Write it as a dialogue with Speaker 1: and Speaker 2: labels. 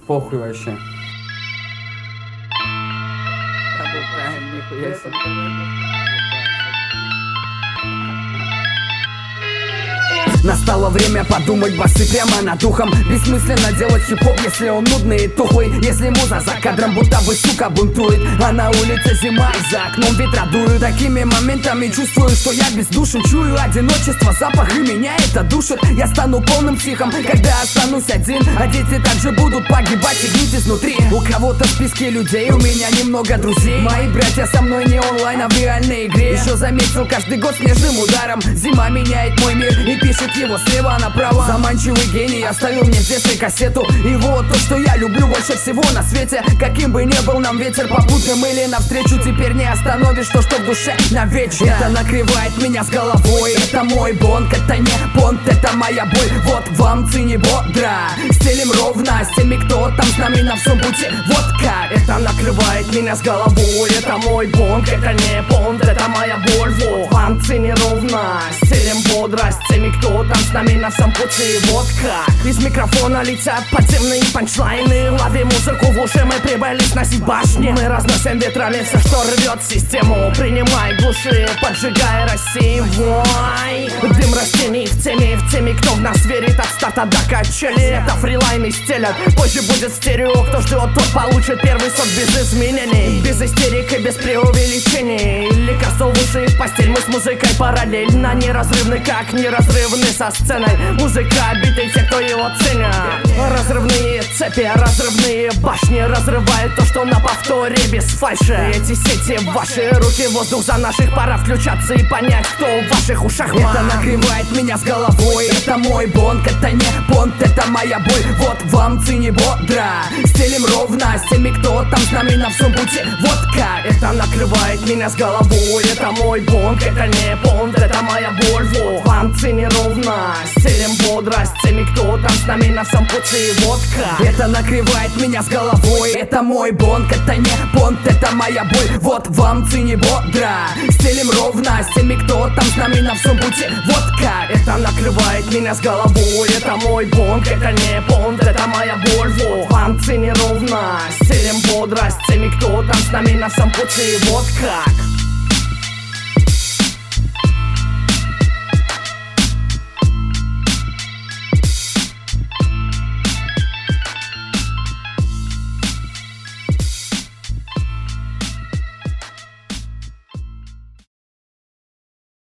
Speaker 1: Похуй вообще. Нихуя себе.
Speaker 2: Настало время подумать, басы прямо над духом. Бессмысленно делать хип-хоп, если он нудный и тухлый. Если муза за кадром будто бы, сука, бунтует, а на улице зима и за окном ветра дуют. Такими моментами чувствую, что я бездушен. Чую одиночество, запах, и меня это душит. Я стану полным психом, когда останусь один. А дети также будут погибать и гнить изнутри. У кого-то в списке людей, у меня немного друзей. Мои братья со мной не онлайн, а в реальной игре. Еще заметил каждый год снежным ударом. Зима меняет мой мир и пишет его слева направо. Заманчивый гений оставил мне в детстве кассету. И вот то, что я люблю больше всего на свете. Каким бы ни был нам ветер попутным или навстречу, теперь не остановишь то, что в душе навечно. Это накрывает меня с головой. Это мой бонг, это не понт, это моя боль. Вот вам цени бодро. Стелим ровно с теми, кто там с нами на всем пути. Вот как это накрывает меня с головой. Это мой бонг, это не понт, это моя боль. Вот вам цени ровно. Стелим бодро с теми, кто там с нами на всем пути. Вот как из микрофона летят подземные панчлайны. Лови музыку в уши, мы прибыли сносить башни. Мы разносим ветрами все, что рвет систему. Принимай, глуши, поджигай, рассеивай. Дым растений в теме, кто в нас верит от старта до качели. Это фрилайны стелят, позже будет стерео. Кто ждет, тот получит первый сот без изменений. Без истерик и без преувеличений. Лекарство в уши, в постель, мы с музыкой параллельно. Неразрывны, как неразрывны со сценой. Музыка, биты, те, кто его ценят. Разрывные цепи, разрывные башни разрывают то, что на повторе без фальши. Эти сети в ваши руки, воздух за наших. Пора включаться и понять, кто в ваших ушах. Это накрывает меня с головой. Это мой бонг, это не понт, это моя боль. Вот вам цени бодро. Стелим ровно с теми, кто там с нами на всем пути. Вот как это накрывает меня с головой. Это мой бонг, это не понт, это моя боль. Вот вам цени ровно. Стелим бодро с теми, кто там с нами на всем пути. Вот как это накрывает меня с головой. Это мой бонг, это не понт, это моя боль. Вот вам цени бодро. Стелим ровно с теми, кто там с нами на всем пути. Вот как это накрывает меня с головой. Это мой бонг, это не понт, это моя боль. Вот вам цени ровно. Стелим бодро с теми, кто там с нами на всем пути. Вот как